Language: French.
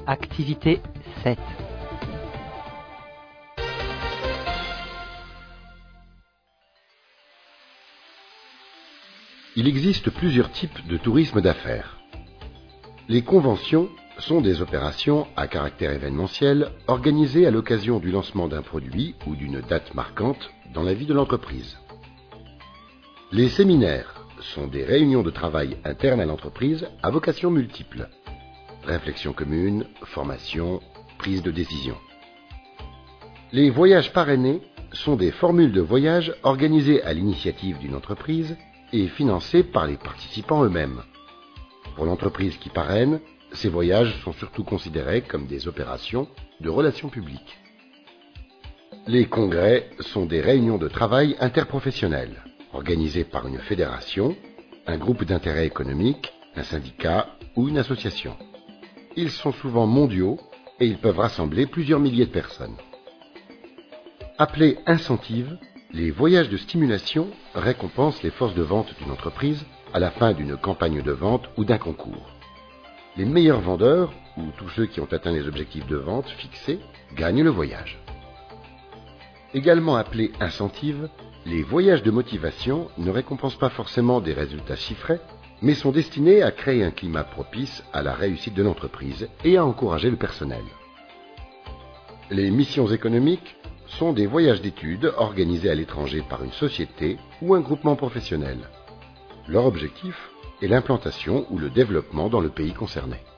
Activité 7. Il existe plusieurs types de tourisme d'affaires. Les conventions sont des opérations à caractère événementiel organisées à l'occasion du lancement d'un produit ou d'une date marquante dans la vie de l'entreprise. Les séminaires sont des réunions de travail internes à l'entreprise à vocation multiple. Réflexion commune, formation, prise de décision. Les voyages parrainés sont des formules de voyage organisées à l'initiative d'une entreprise et financées par les participants eux-mêmes. Pour l'entreprise qui parraine, ces voyages sont surtout considérés comme des opérations de relations publiques. Les congrès sont des réunions de travail interprofessionnelles, organisées par une fédération, un groupe d'intérêt économique, un syndicat ou une association. Ils sont souvent mondiaux et ils peuvent rassembler plusieurs milliers de personnes. Appelés incentives, les voyages de stimulation récompensent les forces de vente d'une entreprise à la fin d'une campagne de vente ou d'un concours. Les meilleurs vendeurs, ou tous ceux qui ont atteint les objectifs de vente fixés, gagnent le voyage. Également appelés incentives, les voyages de motivation ne récompensent pas forcément des résultats chiffrés, mais sont destinés à créer un climat propice à la réussite de l'entreprise et à encourager le personnel. Les missions économiques sont des voyages d'études organisés à l'étranger par une société ou un groupement professionnel. Leur objectif est l'implantation ou le développement dans le pays concerné.